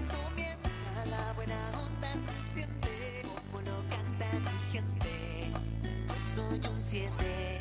Comienza la buena onda, se siente como lo canta mi gente. Yo soy un 7.